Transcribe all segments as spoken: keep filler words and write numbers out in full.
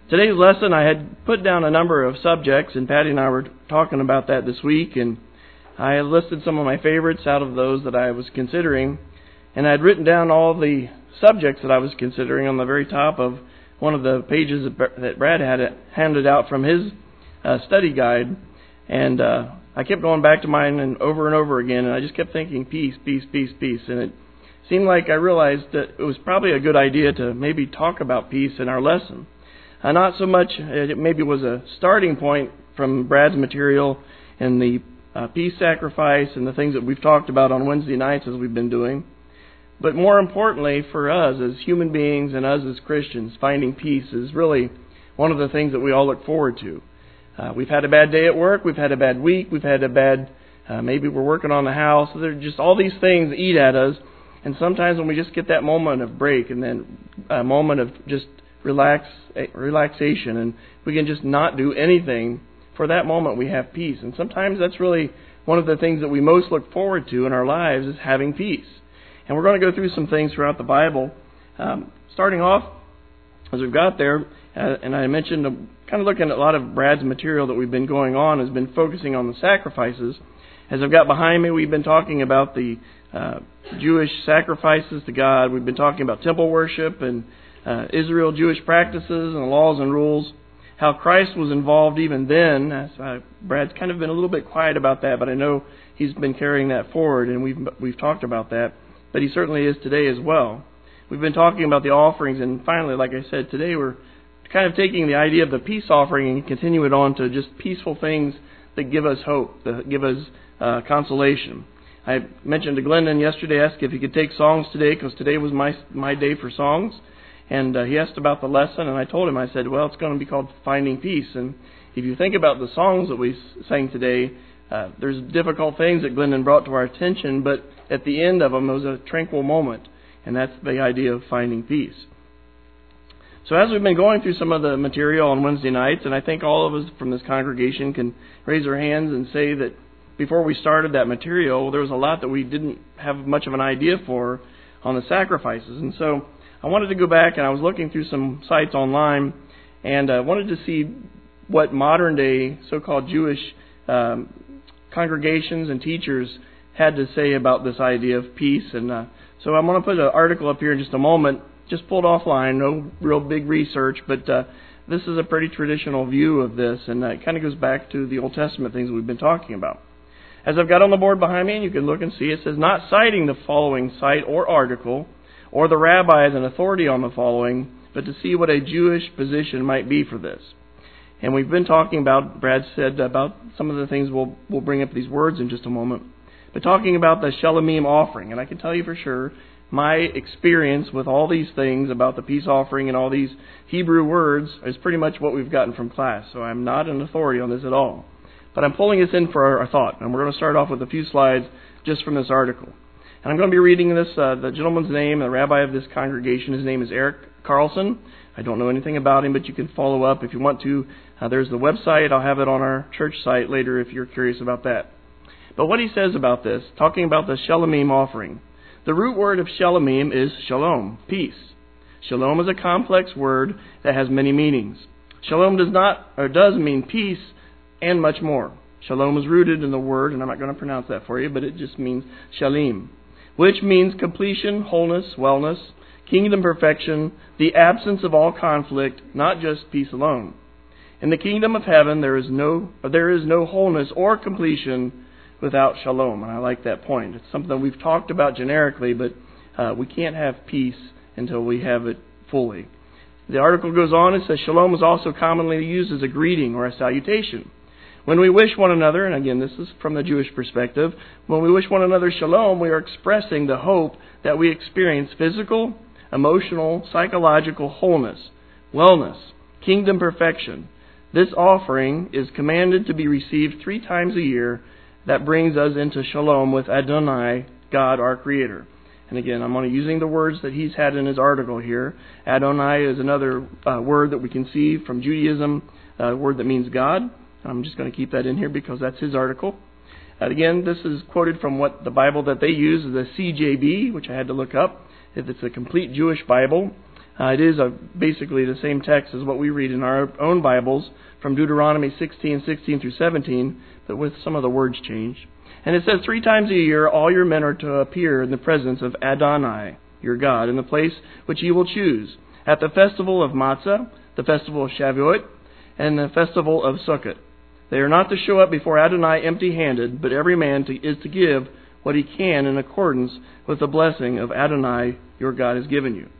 today's lesson, I had put down a number of subjects, and Patty and I were talking about that this week, and I had listed some of my favorites out of those that I was considering, and I had written down all the subjects that I was considering on the very top of one of the pages that Brad had handed out from his uh, study guide, and uh, I kept going back to mine and over and over again, and I just kept thinking peace, peace, peace, peace, and it seemed like I realized that it was probably a good idea to maybe talk about peace in our lesson. Uh, not so much, it maybe was a starting point from Brad's material and the uh, peace sacrifice and the things that we've talked about on Wednesday nights as we've been doing, but more importantly for us as human beings and us as Christians, finding peace is really one of the things that we all look forward to. Uh, we've had a bad day at work, we've had a bad week, we've had a bad, uh, maybe we're working on the house, so there are just all these things that eat at us, and sometimes when we just get that moment of break and then a moment of just relax, relaxation, and we can just not do anything, for that moment we have peace. And sometimes that's really one of the things that we most look forward to in our lives is having peace. And we're going to go through some things throughout the Bible. Um, starting off, as we've got there, uh, and I mentioned uh, kind of looking at a lot of Brad's material that we've been going on has been focusing on the sacrifices. As I've got behind me, we've been talking about the uh, Jewish sacrifices to God. We've been talking about temple worship and uh, Israel Jewish practices and the laws and rules. How Christ was involved even then. Uh, Brad's kind of been a little bit quiet about that, but I know he's been carrying that forward, and we've we've talked about that. But he certainly is today as well. We've been talking about the offerings, and finally, like I said, today we're kind of taking the idea of the peace offering and continue it on to just peaceful things that give us hope, that give us uh, consolation. I mentioned to Glendon yesterday, asked if he could take songs today, because today was my my day for songs. And uh, he asked about the lesson, and I told him, I said, well, it's going to be called Finding Peace. And if you think about the songs that we sang today, uh, there's difficult things that Glendon brought to our attention, but at the end of them, it was a tranquil moment. And that's the idea of finding peace. So as we've been going through some of the material on Wednesday nights, and I think all of us from this congregation can raise our hands and say that before we started that material, there was a lot that we didn't have much of an idea for on the sacrifices. And so I wanted to go back, and I was looking through some sites online, and I uh, wanted to see what modern-day so-called Jewish um, congregations and teachers had to say about this idea of peace. And uh, so I'm going to put an article up here in just a moment, just pulled offline, no real big research, but uh, this is a pretty traditional view of this, and uh, it kind of goes back to the Old Testament things we've been talking about. As I've got on the board behind me, and you can look and see, it says, not citing the following site or article, or the rabbi as an authority on the following, but to see what a Jewish position might be for this. And we've been talking about, Brad said, about some of the things we'll, we'll bring up these words in just a moment, but talking about the Shalomim offering. And I can tell you for sure, my experience with all these things about the peace offering and all these Hebrew words is pretty much what we've gotten from class. So I'm not an authority on this at all. But I'm pulling this in for our, our thought. And we're going to start off with a few slides just from this article. And I'm going to be reading this, uh, the gentleman's name, the rabbi of this congregation. His name is Eric Carlson. I don't know anything about him, but you can follow up if you want to. Uh, there's the website. I'll have it on our church site later if you're curious about that. But what he says about this, talking about the Shalomim offering. The root word of Shalomim is shalom, peace. Shalom is a complex word that has many meanings. Shalom does not, or does mean peace and much more. Shalom is rooted in the word, and I'm not going to pronounce that for you, but it just means shalim, which means completion, wholeness, wellness, kingdom perfection, the absence of all conflict, not just peace alone. In the kingdom of heaven, there is no there is no wholeness or completion without shalom. And I like that point. It's something we've talked about generically, but uh, we can't have peace until we have it fully. The article goes on and says, shalom is also commonly used as a greeting or a salutation. When we wish one another, and again, this is from the Jewish perspective, when we wish one another shalom, we are expressing the hope that we experience physical, emotional, psychological wholeness, wellness, kingdom perfection. This offering is commanded to be received three times a year. That brings us into shalom with Adonai, God our Creator. And again, I'm only using the words that he's had in his article here. Adonai is another uh, word that we can see from Judaism, a word that means God. I'm just going to keep that in here because that's his article. And again, this is quoted from what the Bible that they use is the C J B, which I had to look up. If it's a complete Jewish Bible, Uh, it is a, basically the same text as what we read in our own Bibles from Deuteronomy sixteen, sixteen through seventeen, but with some of the words changed. And it says, three times a year all your men are to appear in the presence of Adonai, your God, in the place which ye will choose, at the festival of Matzah, the festival of Shavuot, and the festival of Sukkot. They are not to show up before Adonai empty-handed, but every man to, is to give what he can in accordance with the blessing of Adonai your God has given you.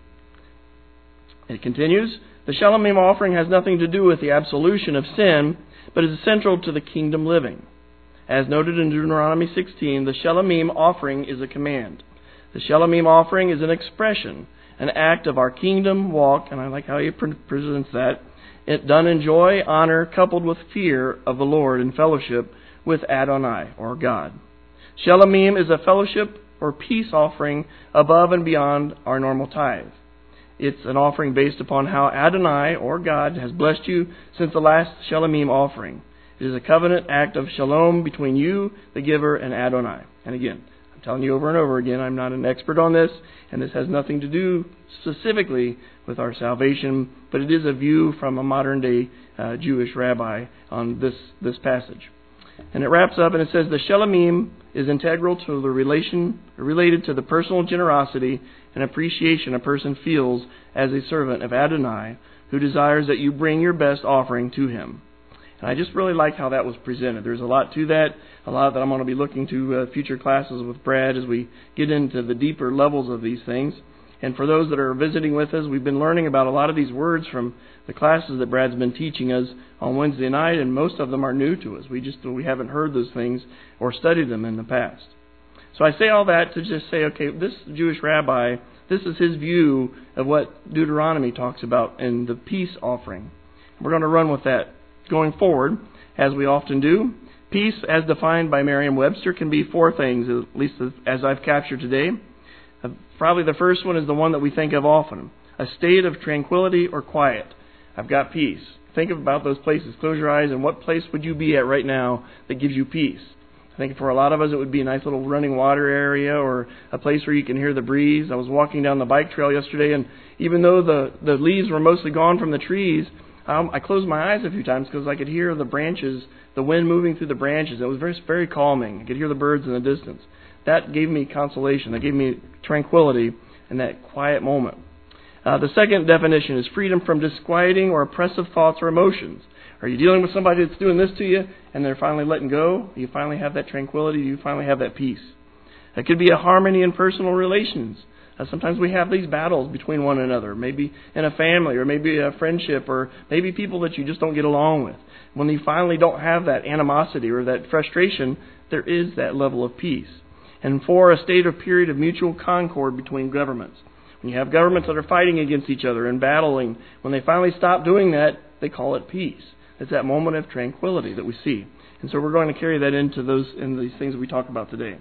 It continues, the Shalomim offering has nothing to do with the absolution of sin, but is central to the kingdom living. As noted in Deuteronomy sixteen, the Shalomim offering is a command. The Shalomim offering is an expression, an act of our kingdom walk, and I like how he pre- presents that, it done in joy, honor, coupled with fear of the Lord and fellowship with Adonai, or God. Shalomim is a fellowship or peace offering above and beyond our normal tithe. It's an offering based upon how Adonai, or God, has blessed you since the last Shalomim offering. It is a covenant act of shalom between you, the giver, and Adonai. And again, I'm telling you over and over again, I'm not an expert on this, and this has nothing to do specifically with our salvation, but it is a view from a modern-day uh, Jewish rabbi on this, this passage. And it wraps up and it says, the Shalomim is integral to the relation related to the personal generosity and appreciation a person feels as a servant of Adonai, who desires that you bring your best offering to him. And I just really like how that was presented. There's a lot to that, a lot that I'm going to be looking to uh, future classes with Brad as we get into the deeper levels of these things. And for those that are visiting with us, we've been learning about a lot of these words from the classes that Brad's been teaching us on Wednesday night, and most of them are new to us. We just we haven't heard those things or studied them in the past. So I say all that to just say, okay, this Jewish rabbi, this is his view of what Deuteronomy talks about in the peace offering. We're going to run with that going forward, as we often do. Peace, as defined by Merriam-Webster, can be four things, at least as I've captured today. Uh, probably the first one is the one that we think of often, a state of tranquility or quiet. I've got peace. Think about those places. Close your eyes, and what place would you be at right now that gives you peace? I think for a lot of us it would be a nice little running water area or a place where you can hear the breeze. I was walking down the bike trail yesterday, and even though the, the leaves were mostly gone from the trees, Um, I closed my eyes a few times because I could hear the branches, the wind moving through the branches. It was very, very calming. I could hear the birds in the distance. That gave me consolation. That gave me tranquility in that quiet moment. Uh, the second definition is freedom from disquieting or oppressive thoughts or emotions. Are you dealing with somebody that's doing this to you and they're finally letting go? Do you finally have that tranquility? Do you finally have that peace? It could be a harmony in personal relations. Uh, sometimes we have these battles between one another, maybe in a family or maybe a friendship or maybe people that you just don't get along with. When you finally don't have that animosity or that frustration, there is that level of peace. And four, a state or period of mutual concord between governments. When you have governments that are fighting against each other and battling, when they finally stop doing that, they call it peace. It's that moment of tranquility that we see. And so we're going to carry that into those in these things that we talk about today.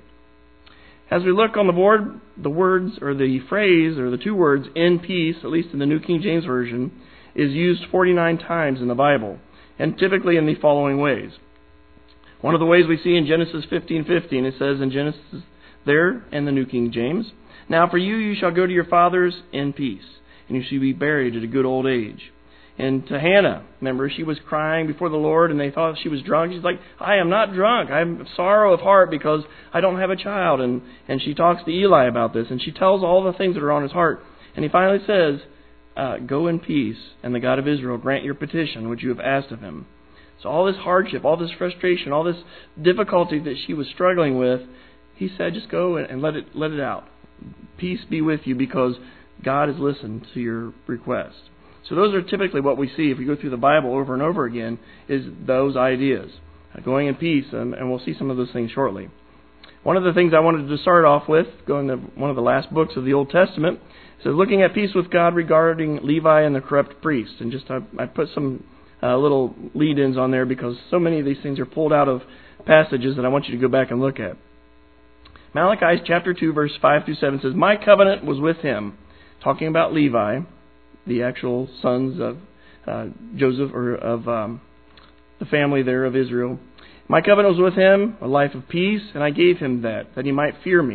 As we look on the board, the words or the phrase or the two words in peace, at least in the New King James Version, is used forty-nine times in the Bible, and typically in the following ways. One of the ways we see in Genesis fifteen fifteen, it says in Genesis there in the New King James, "Now for you, you shall go to your fathers in peace, and you shall be buried at a good old age." And to Hannah, remember, she was crying before the Lord, and they thought she was drunk. She's like, I am not drunk. I'm sorrow of heart because I don't have a child. And, and she talks to Eli about this, and she tells all the things that are on his heart. And he finally says, uh, go in peace, and the God of Israel grant your petition, which you have asked of him. So all this hardship, all this frustration, all this difficulty that she was struggling with, he said, just go and let it, let it out. Peace be with you because God has listened to your request. So those are typically what we see if we go through the Bible over and over again, is those ideas. Going in peace, and, and we'll see some of those things shortly. One of the things I wanted to start off with, going to one of the last books of the Old Testament, says looking at peace with God regarding Levi and the corrupt priest. And just I, I put some uh, little lead-ins on there because so many of these things are pulled out of passages that I want you to go back and look at. Malachi chapter two, verse five through seven says, "My covenant was with him," talking about Levi, the actual sons of uh, Joseph, or of um, the family there of Israel. "My covenant was with him, a life of peace, and I gave him that, that he might fear me,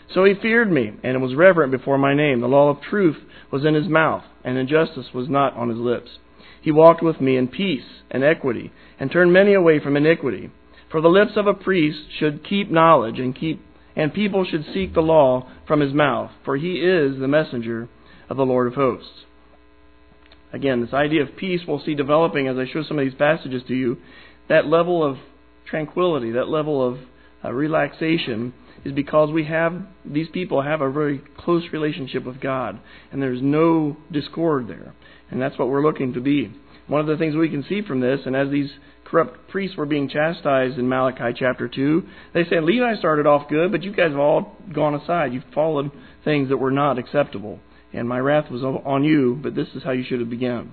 So he feared me, and was reverent before my name. The law of truth was in his mouth, and injustice was not on his lips. He walked with me in peace and equity, and turned many away from iniquity. For the lips of a priest should keep knowledge, and keep and people should seek the law from his mouth, for he is the messenger of the Lord of hosts. Again, this idea of peace we'll see developing as I show some of these passages to you. That level of tranquility, that level of uh, relaxation is because we have, these people have a very close relationship with God, and there's no discord there. And that's what we're looking to be. One of the things we can see from this, and as these corrupt priests were being chastised in Malachi chapter two, they said, Levi started off good, but you guys have all gone aside. You've followed things that were not acceptable. And my wrath was on you, but this is how you should have begun.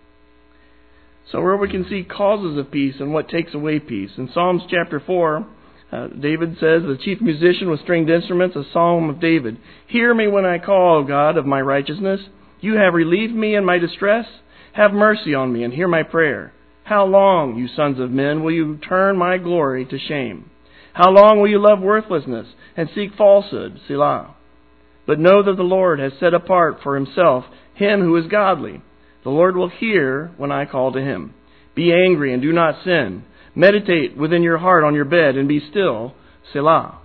So where we can see causes of peace and what takes away peace. In Psalms chapter four, uh, David says, the chief musician with stringed instruments, a psalm of David. Hear me when I call, God of my righteousness. You have relieved me in my distress. Have mercy on me and hear my prayer. How long, you sons of men, will you turn my glory to shame? How long will you love worthlessness and seek falsehood? Selah. But know that the Lord has set apart for himself him who is godly. The Lord will hear when I call to him. Be angry and do not sin. Meditate within your heart on your bed and be still. Selah.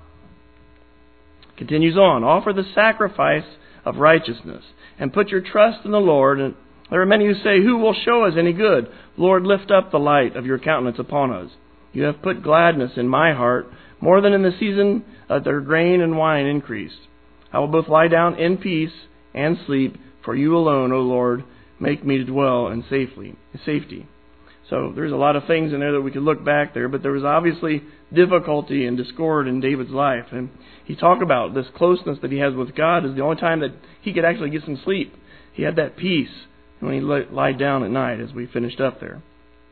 Continues on. Offer the sacrifice of righteousness and put your trust in the Lord. And there are many who say, who will show us any good? Lord, lift up the light of your countenance upon us. You have put gladness in my heart more than in the season that their grain and wine increased. I will both lie down in peace and sleep, for you alone, O Lord, make me to dwell in safely, safety. So there's a lot of things in there that we could look back there, but there was obviously difficulty and discord in David's life. And he talked about this closeness that he has with God is the only time that he could actually get some sleep. He had that peace when he lied down at night, as we finished up there.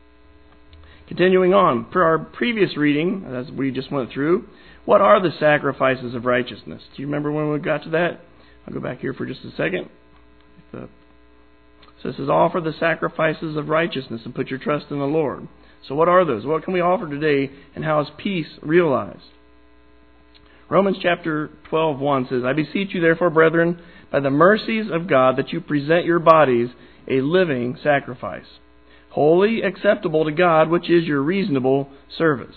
Continuing on, for our previous reading, as we just went through, what are the sacrifices of righteousness? Do you remember when we got to that? I'll go back here for just a second. So it says, offer the sacrifices of righteousness and put your trust in the Lord. So what are those? What can we offer today, and how is peace realized? Romans chapter twelve, one says, I beseech you therefore, brethren, by the mercies of God, that you present your bodies a living sacrifice, holy, acceptable to God, which is your reasonable service.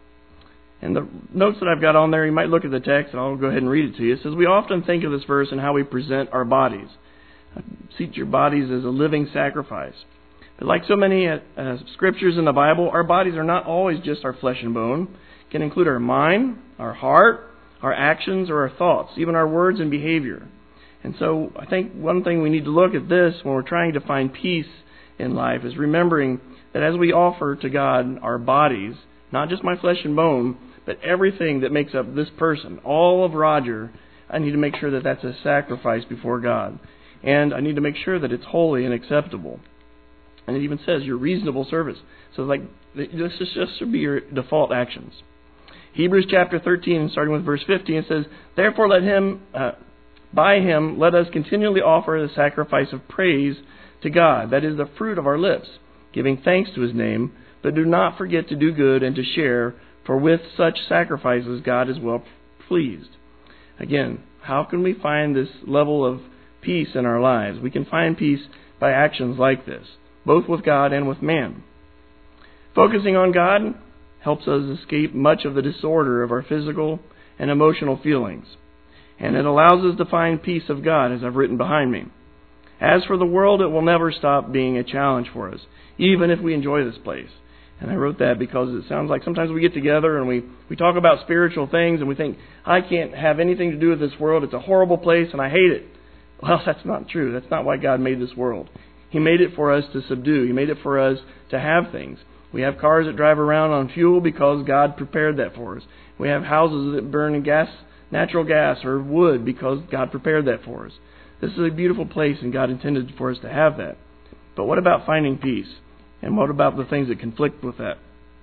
And the notes that I've got on there, you might look at the text, and I'll go ahead and read it to you. It says, we often think of this verse and how we present our bodies. Seat your bodies as a living sacrifice. But like so many uh, uh, scriptures in the Bible, our bodies are not always just our flesh and bone. It can include our mind, our heart, our actions, or our thoughts, even our words and behavior. And so I think one thing we need to look at this when we're trying to find peace in life is remembering that as we offer to God our bodies, not just my flesh and bone, but everything that makes up this person, all of Roger, I need to make sure that that's a sacrifice before God. And I need to make sure that it's holy and acceptable. And it even says your reasonable service. So like this just should be your default actions. Hebrews chapter thirteen, starting with verse fifteen, it says, therefore let him, uh, by him, let us continually offer the sacrifice of praise to God. That is the fruit of our lips, giving thanks to his name. But do not forget to do good and to share, for with such sacrifices God is well pleased. Again, how can we find this level of peace in our lives? We can find peace by actions like this, both with God and with man. Focusing on God helps us escape much of the disorder of our physical and emotional feelings. And it allows us to find peace of God, as I've written behind me. As for the world, it will never stop being a challenge for us, even if we enjoy this place. And I wrote that because it sounds like sometimes we get together and we, we talk about spiritual things and we think, I can't have anything to do with this world. It's a horrible place and I hate it. Well, that's not true. That's not why God made this world. He made it for us to subdue. He made it for us to have things. We have cars that drive around on fuel because God prepared that for us. We have houses that burn gas, natural gas or wood because God prepared that for us. This is a beautiful place and God intended for us to have that. But what about finding peace? And what about the things that conflict with that?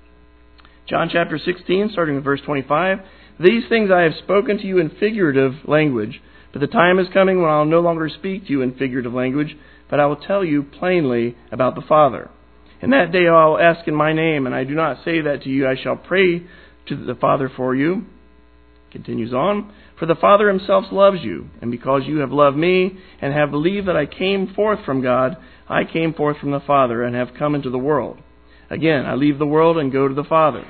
John chapter sixteen, starting with verse twenty-five. These things I have spoken to you in figurative language, but the time is coming when I will no longer speak to you in figurative language, but I will tell you plainly about the Father. In that day I will ask in my name, and I do not say that to you. I shall pray to the Father for you, Continues on, for the Father himself loves you, and because you have loved me, and have believed that I came forth from God, I came forth from the Father, and have come into the world. Again, I leave the world and go to the Father.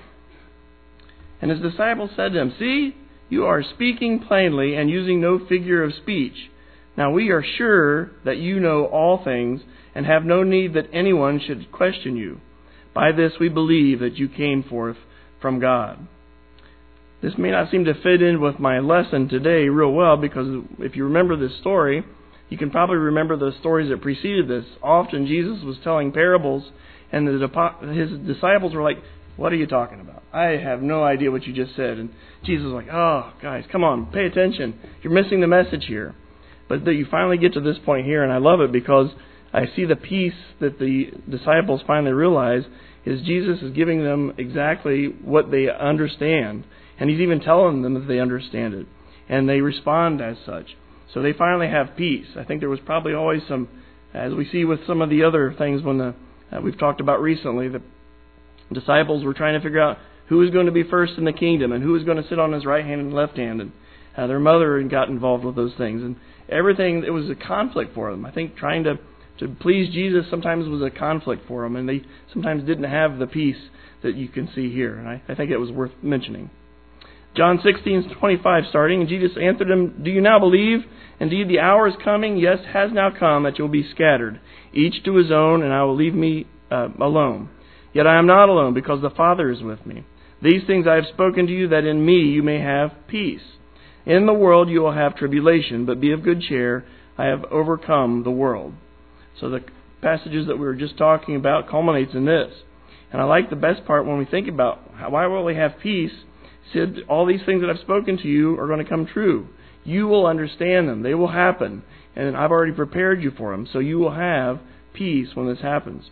And his disciples said to him, See, you are speaking plainly, and using no figure of speech. Now we are sure that you know all things, and have no need that anyone should question you. By this we believe that you came forth from God. This may not seem to fit in with my lesson today real well, because if you remember this story, you can probably remember the stories that preceded this. Often Jesus was telling parables, and the, his disciples were like, what are you talking about? I have no idea what you just said. And Jesus was like, oh, guys, come on, pay attention. You're missing the message here. But that you finally get to this point here, and I love it because I see the peace that the disciples finally realize is Jesus is giving them exactly what they understand. And he's even telling them that they understand it. And they respond as such. So they finally have peace. I think there was probably always some, as we see with some of the other things when the uh, we've talked about recently, the disciples were trying to figure out who was going to be first in the kingdom and who was going to sit on his right hand and left hand. And uh, their mother got involved with those things. And everything, it was a conflict for them. I think trying to, to please Jesus sometimes was a conflict for them. And they sometimes didn't have the peace that you can see here. And I, I think it was worth mentioning. John sixteen twenty-five starting, and Jesus answered him, Do you now believe? Indeed, the hour is coming, yes, has now come, that you will be scattered, each to his own, and I will leave me uh, alone. Yet I am not alone, because the Father is with me. These things I have spoken to you, that in me you may have peace. In the world you will have tribulation, but be of good cheer, I have overcome the world. So the passages that we were just talking about culminates in this. And I like the best part when we think about how, why will we have peace. Said, all these things that I've spoken to you are going to come true. You will understand them. They will happen. And I've already prepared you for them. So you will have peace when this happens.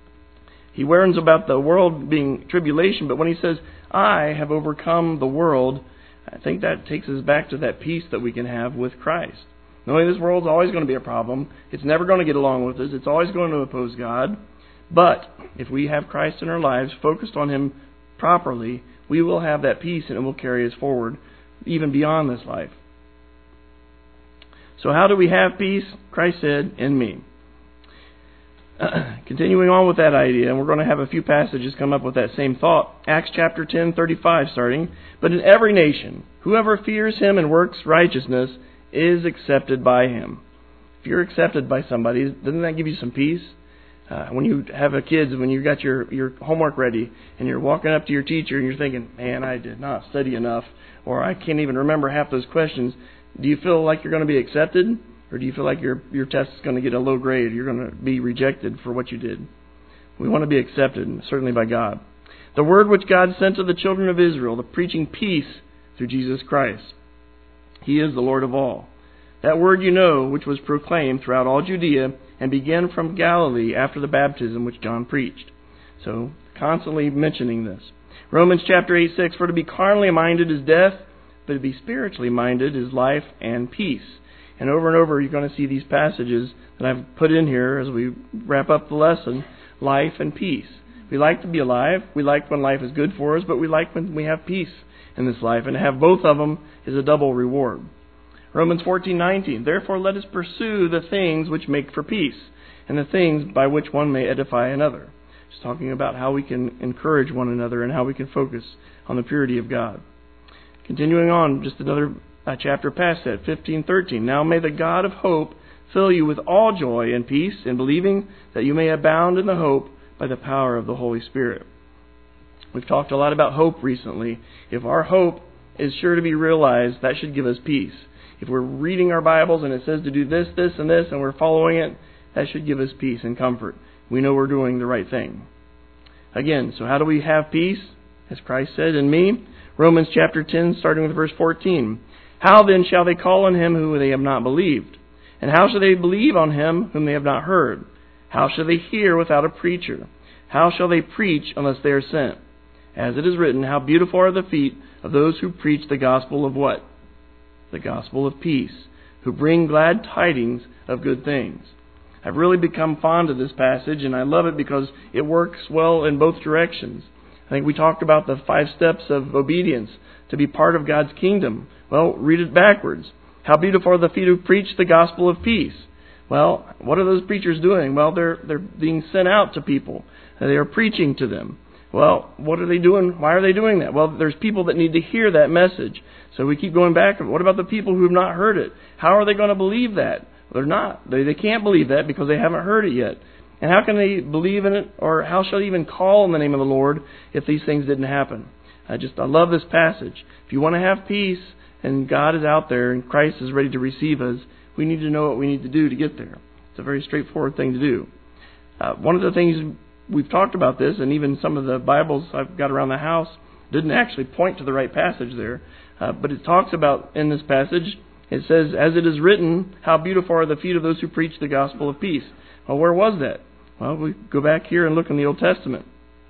He warns about the world being tribulation, but when he says, I have overcome the world, I think that takes us back to that peace that we can have with Christ. Knowing this world's always going to be a problem. It's never going to get along with us. It's always going to oppose God. But if we have Christ in our lives, focused on him properly, we will have that peace, and it will carry us forward even beyond this life. So how do we have peace? Christ said, in me. Uh, continuing on with that idea, and we're going to have a few passages come up with that same thought. Acts chapter ten, thirty-five starting. But in every nation, whoever fears him and works righteousness is accepted by him. If you're accepted by somebody, doesn't that give you some peace? Uh, when you have a kids, when you got your, your homework ready and you're walking up to your teacher and you're thinking, man, I did not study enough, or I can't even remember half those questions, do you feel like you're going to be accepted? Or do you feel like your your test is going to get a low grade? You're going to be rejected for what you did. We want to be accepted, certainly by God. The word which God sent to the children of Israel, the preaching peace through Jesus Christ. He is the Lord of all. That word you know, which was proclaimed throughout all Judea, and began from Galilee after the baptism which John preached. So, constantly mentioning this. Romans chapter eight, six, for to be carnally minded is death, but to be spiritually minded is life and peace. And over and over you're going to see these passages that I've put in here as we wrap up the lesson, life and peace. We like to be alive. We like when life is good for us, but we like when we have peace in this life. And to have both of them is a double reward. Romans fourteen nineteen, therefore let us pursue the things which make for peace, and the things by which one may edify another. Just talking about how we can encourage one another and how we can focus on the purity of God. Continuing on, just another uh, chapter past that, fifteen thirteen. Now may the God of hope fill you with all joy and peace in believing, that you may abound in the hope by the power of the Holy Spirit. We've talked a lot about hope recently. If our hope is sure to be realized, that should give us peace. If we're reading our Bibles and it says to do this, this, and this, and we're following it, that should give us peace and comfort. We know we're doing the right thing. Again, so how do we have peace? As Christ said, in me. Romans chapter ten, starting with verse fourteen. How then shall they call on him whom they have not believed? And how shall they believe on him whom they have not heard? How shall they hear without a preacher? How shall they preach unless they are sent? As it is written, how beautiful are the feet of those who preach the gospel of what? The gospel of peace, who bring glad tidings of good things. I've really become fond of this passage, and I love it because it works well in both directions. I think we talked about the five steps of obedience to be part of God's kingdom. Well, read it backwards. How beautiful are the feet who preach the gospel of peace. Well, what are those preachers doing? Well, they're they're being sent out to people. They are preaching to them. Well, what are they doing? Why are they doing that? Well, there's people that need to hear that message. So we keep going back. What about the people who have not heard it? How are they going to believe that? They're not. They, they can't believe that because they haven't heard it yet. And how can they believe in it, or how shall they even call on the name of the Lord if these things didn't happen? I just, I love this passage. If you want to have peace and God is out there and Christ is ready to receive us, we need to know what we need to do to get there. It's a very straightforward thing to do. Uh, one of the things we've talked about this, and even some of the Bibles I've got around the house didn't actually point to the right passage there, uh, but it talks about in this passage, it says, as it is written, how beautiful are the feet of those who preach the gospel of peace. Well, where was that? Well, we go back here and look in the Old Testament.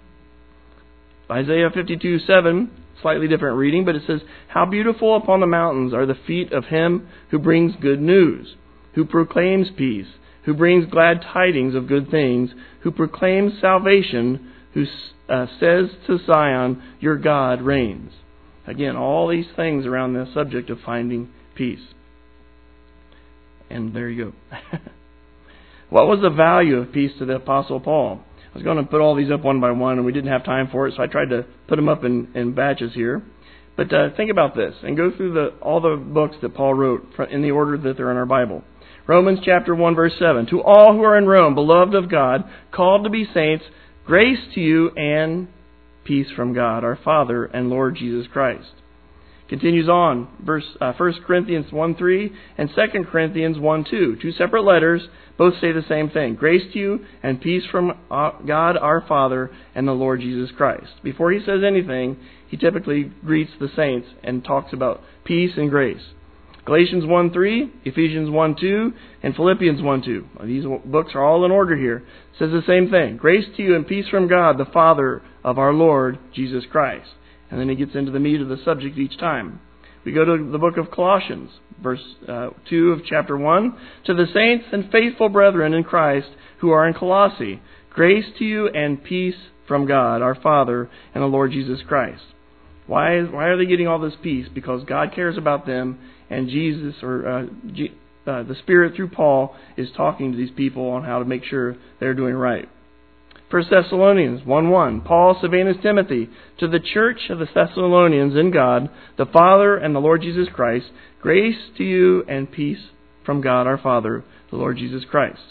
Isaiah fifty-two seven, slightly different reading, but it says, how beautiful upon the mountains are the feet of him who brings good news, who proclaims peace, who brings glad tidings of good things, who proclaims salvation, who uh, says to Zion, your God reigns. Again, all these things around the subject of finding peace. And there you go. What was the value of peace to the Apostle Paul? I was going to put all these up one by one, and we didn't have time for it, so I tried to put them up in, in batches here. But uh, think about this, and go through the, all the books that Paul wrote in the order that they're in our Bible. Romans chapter one, verse seven. To all who are in Rome, beloved of God, called to be saints, grace to you and peace from God, our Father and Lord Jesus Christ. Continues on, verse uh, First Corinthians one three and Second Corinthians one two. Two separate letters, both say the same thing. Grace to you and peace from God our Father and the Lord Jesus Christ. Before he says anything, he typically greets the saints and talks about peace and grace. Galatians one three, Ephesians one two, and Philippians one two. These books are all in order here. It says the same thing. Grace to you and peace from God, the Father of our Lord Jesus Christ. And then he gets into the meat of the subject each time. We go to the book of Colossians, verse uh, two of chapter one. To the saints and faithful brethren in Christ who are in Colossae, grace to you and peace from God, our Father, and the Lord Jesus Christ. Why, is, why are they getting all this peace? Because God cares about them, and Jesus, or uh, G, uh, the Spirit through Paul, is talking to these people on how to make sure they're doing right. First Thessalonians one one, Paul, Silvanus, Timothy, to the church of the Thessalonians in God, the Father and the Lord Jesus Christ, grace to you and peace from God our Father, the Lord Jesus Christ.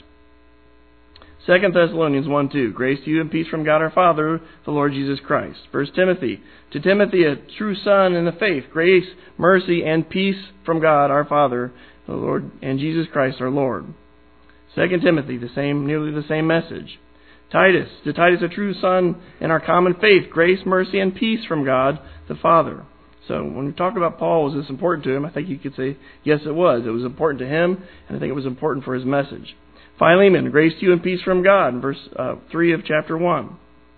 Second Thessalonians one two, grace to you and peace from God our Father, the Lord Jesus Christ. First Timothy, to Timothy, a true son in the faith, grace, mercy, and peace from God our Father, the Lord, and Jesus Christ our Lord. Second Timothy, the same, nearly the same message. Titus, to Titus, a true son in our common faith, grace, mercy, and peace from God the Father. So when we talk about Paul, was this important to him? I think you could say, yes, it was. It was important to him, and I think it was important for his message. Philemon, grace to you and peace from God, in verse uh, three of chapter one.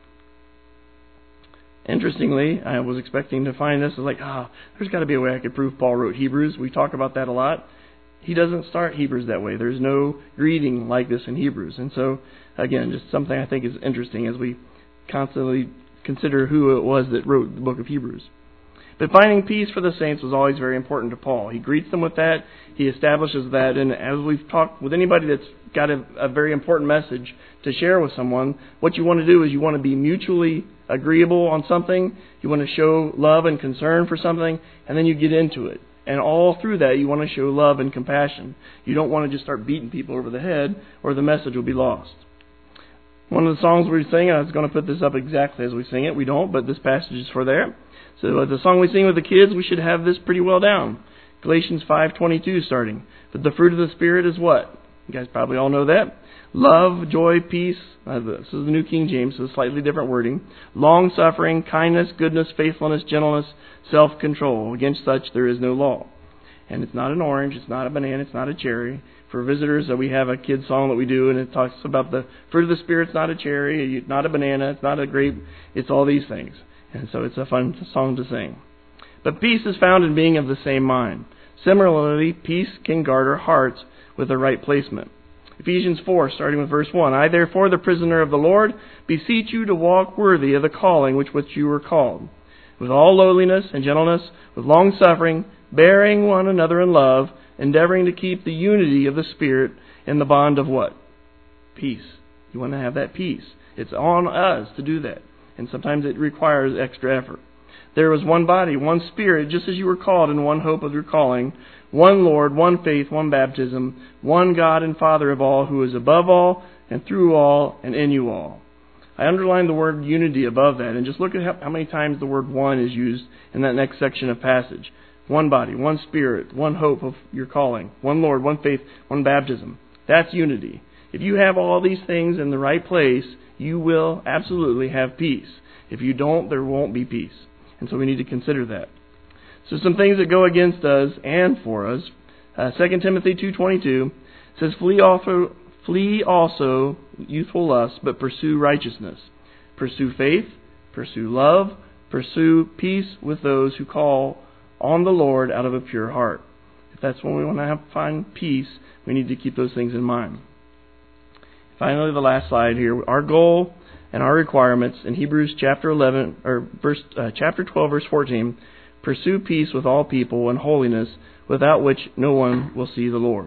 Interestingly, I was expecting to find this, I was like, ah, oh, there's got to be a way I could prove Paul wrote Hebrews. We talk about that a lot. He doesn't start Hebrews that way. There's no greeting like this in Hebrews. And so, again, just something I think is interesting as we constantly consider who it was that wrote the book of Hebrews. But finding peace for the saints was always very important to Paul. He greets them with that. He establishes that. And as we've talked with anybody that's got a, a very important message to share with someone, what you want to do is you want to be mutually agreeable on something. You want to show love and concern for something, and then you get into it. And all through that, you want to show love and compassion. You don't want to just start beating people over the head, or the message will be lost. One of the songs we sing, and I was going to put this up exactly as we sing it. We don't, but this passage is for there. So uh, the song we sing with the kids, we should have this pretty well down. Galatians five twenty-two starting. But the fruit of the Spirit is what? You guys probably all know that. Love, joy, peace. Uh, this is the New King James, so slightly different wording. Long-suffering, kindness, goodness, faithfulness, gentleness, self-control. Against such there is no law. And it's not an orange, it's not a banana, it's not a cherry. For visitors, uh, we have a kid's song that we do, and it talks about the fruit of the Spirit. It's not a cherry, it's not a banana, it's not a grape. It's all these things. And so it's a fun song to sing. But peace is found in being of the same mind. Similarly, peace can guard our hearts with the right placement. Ephesians four, starting with verse one. I therefore, the prisoner of the Lord, beseech you to walk worthy of the calling which which you were called, with all lowliness and gentleness, with long suffering, bearing one another in love, endeavoring to keep the unity of the Spirit in the bond of what? Peace. You want to have that peace. It's on us to do that. And sometimes it requires extra effort. There was one body, one Spirit, just as you were called in one hope of your calling, one Lord, one faith, one baptism, one God and Father of all, who is above all, and through all, and in you all. I underlined the word unity above that, and just look at how many times the word one is used in that next section of passage. One body, one Spirit, one hope of your calling, one Lord, one faith, one baptism. That's unity. If you have all these things in the right place, you will absolutely have peace. If you don't, there won't be peace. And so we need to consider that. So some things that go against us and for us. Uh, Second Timothy two twenty-two says, Flee also, flee also youthful lusts, but pursue righteousness. Pursue faith, pursue love, pursue peace with those who call on the Lord out of a pure heart. If that's when we want to have, find peace, we need to keep those things in mind. Finally, the last slide here. Our goal and our requirements in Hebrews chapter eleven or verse uh, chapter twelve, verse fourteen. Pursue peace with all people and holiness, without which no one will see the Lord.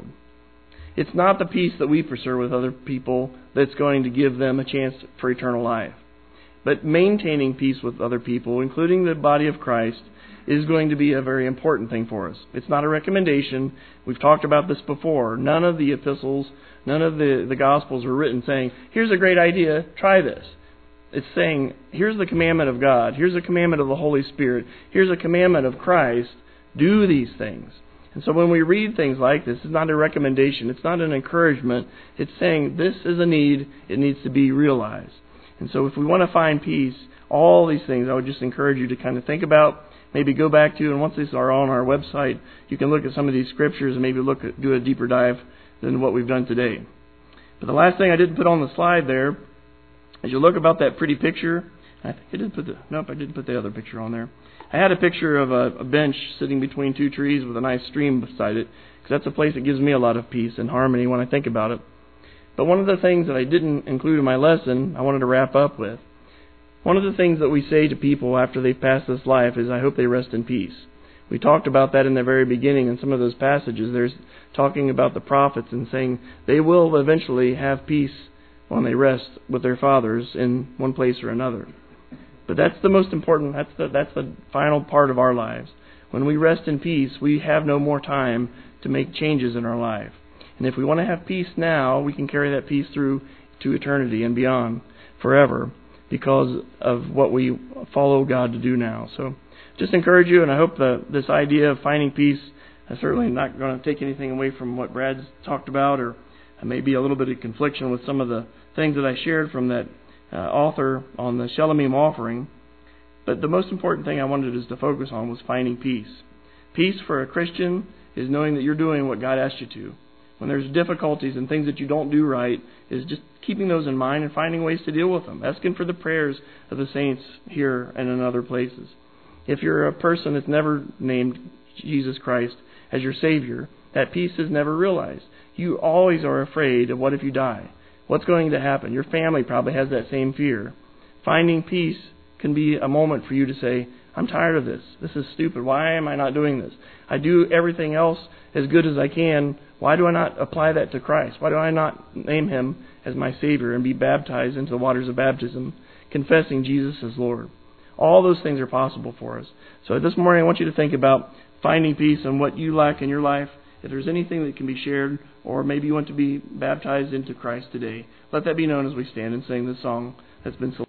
It's not the peace that we pursue with other people that's going to give them a chance for eternal life. But maintaining peace with other people, including the body of Christ, is going to be a very important thing for us. It's not a recommendation. We've talked about this before. None of the epistles, none of the, the Gospels were written saying, here's a great idea, try this. It's saying, here's the commandment of God. Here's a commandment of the Holy Spirit. Here's a commandment of Christ. Do these things. And so when we read things like this, it's not a recommendation. It's not an encouragement. It's saying this is a need. It needs to be realized. And so if we want to find peace, all these things, I would just encourage you to kind of think about, maybe go back to, and once these are on our website, you can look at some of these scriptures and maybe look at, do a deeper dive than what we've done today. But the last thing I didn't put on the slide there, as you look about that pretty picture, I think I did put the, nope, I didn't put the other picture on there. I had a picture of a, a bench sitting between two trees with a nice stream beside it, because that's a place that gives me a lot of peace and harmony when I think about it. But one of the things that I didn't include in my lesson, I wanted to wrap up with. One of the things that we say to people after they've passed this life is, I hope they rest in peace. We talked about that in the very beginning in some of those passages. There's talking about the prophets and saying they will eventually have peace when they rest with their fathers in one place or another. But that's the most important, that's the, that's the final part of our lives. When we rest in peace, we have no more time to make changes in our life. And if we want to have peace now, we can carry that peace through to eternity and beyond, forever, because of what we follow God to do now. So just encourage you, and I hope that this idea of finding peace, I'm certainly not going to take anything away from what Brad's talked about, or maybe a little bit of confliction with some of the things that I shared from that uh, author on the Shalomim offering. But the most important thing I wanted us to focus on was finding peace. Peace for a Christian is knowing that you're doing what God asked you to. When there's difficulties and things that you don't do right, is just keeping those in mind and finding ways to deal with them. Asking for the prayers of the saints here and in other places. If you're a person that's never named Jesus Christ as your Savior, that peace is never realized. You always are afraid of what if you die? What's going to happen? Your family probably has that same fear. Finding peace can be a moment for you to say, I'm tired of this. This is stupid. Why am I not doing this? I do everything else as good as I can. Why do I not apply that to Christ? Why do I not name Him as my Savior and be baptized into the waters of baptism, confessing Jesus as Lord? All those things are possible for us. So this morning I want you to think about finding peace and what you lack in your life. If there's anything that can be shared, or maybe you want to be baptized into Christ today, let that be known as we stand and sing this song that's been selected.